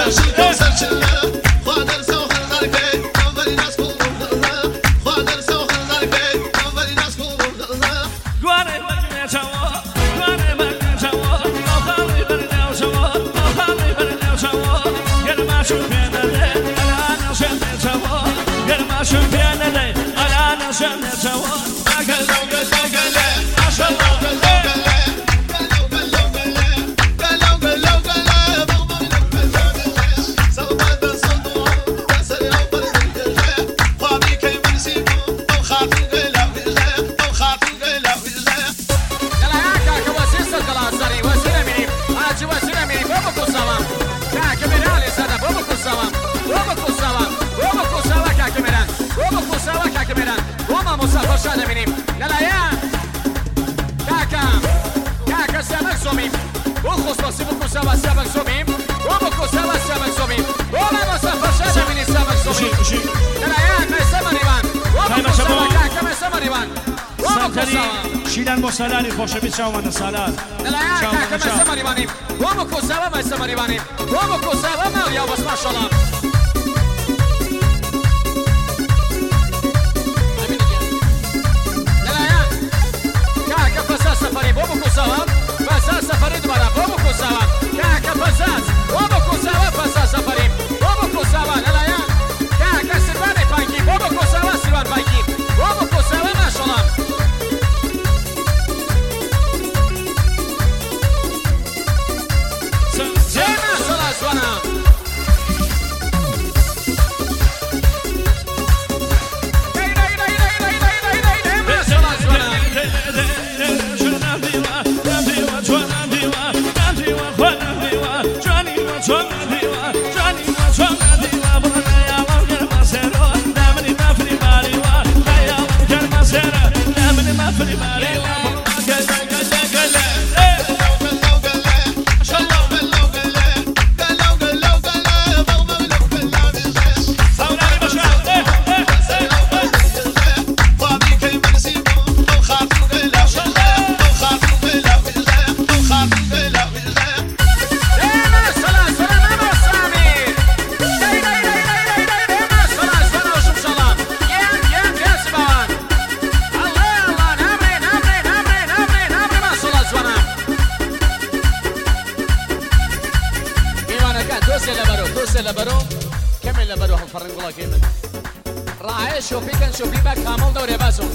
شیلن با سالاری خوشه بید شما من سالار نلایا که مثل مریوانیم و مکوساوا مثل مریوانیم و مکوساوا مالیا بس ماشاءالله نلایا که پسا سفری و مکوساوا پسا سفری دوباره و مکوساوا که پساس و مکوساوا پسا سفری و مکوساوا نلایا که سیروان پانکی و مکوساوا سیروان پانکی و مکوساوا ماشاءالله شوفي بك كامل دوري باسو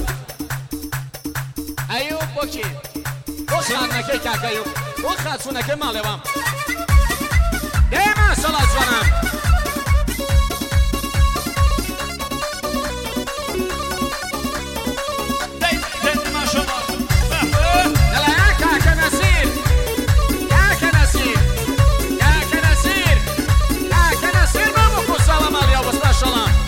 ايوب بوكي وخاتنا كي كاكايوب وخاتنا كي ماليوام ديما صلاة زوانام ما شاء الله يلا يا كاكا نسير كاكا نسير كاكا نسير كاكا نسير ما بكو سوا ماليوام بس ما شاء الله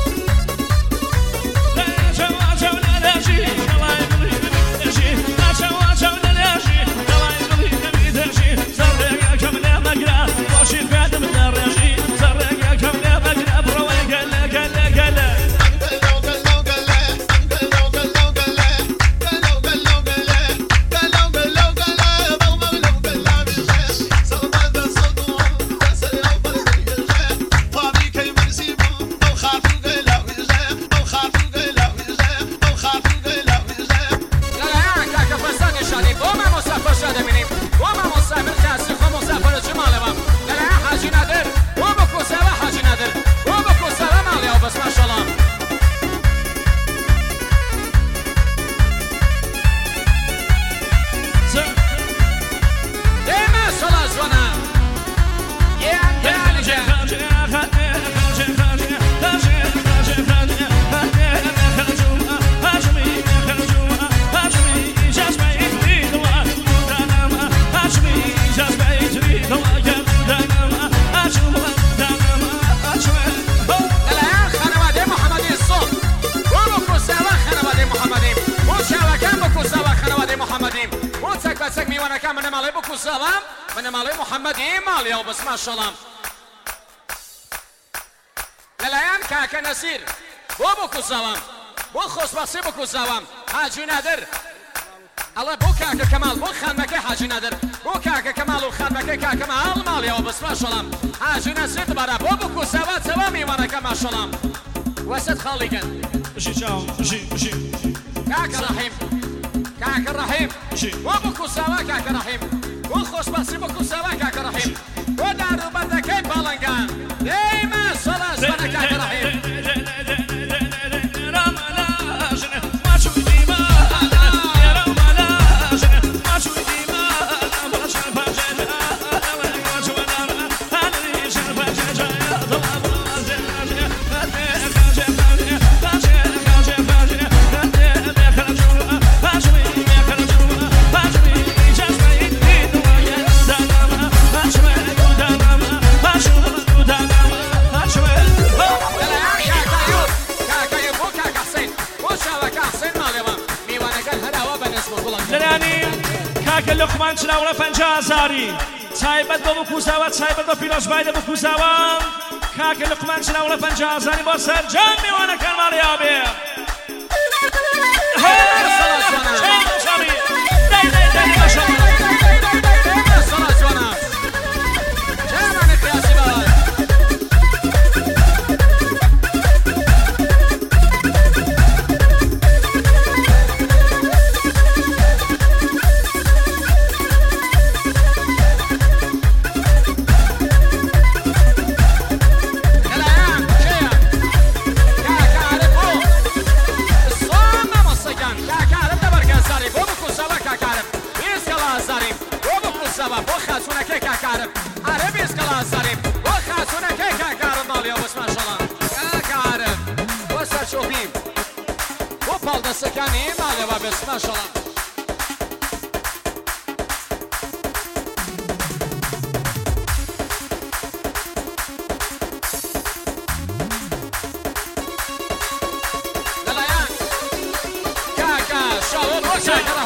من مالي محمد مالي بس ما شاء الله للايان كاكا نسير وبكو سلام وخص بصي بكو سلام حاجي نادر الله بو كاكا كمال بو خانمكي حاجي نادر بو كاكا كمال وخانمكي كاكا مال مالي وبس ما شاء الله حاجي نسيت برا بو بكو سوا ميوانك ما شاء الله وسط خالقا جي چاو جي كاكا رحيم كاكا رحيم وبكو سوا كاكا رحيم وخوش بسي بكو سوا كاكا رحيم ودارو بندكي بالنغان ديما صلاة سنة كاكا رحيم لقمان چناولا 50,000 تایبەت بۆ بکوساوە تایبەت بە پیرۆزبای دە بکوساوە کاکە لقمان چناولا 50,000 بۆ سەرجەم میوانەکان ماڵیا بێ سكاني مالي بس ما شاء الله لا كاكا شاور وشاكرا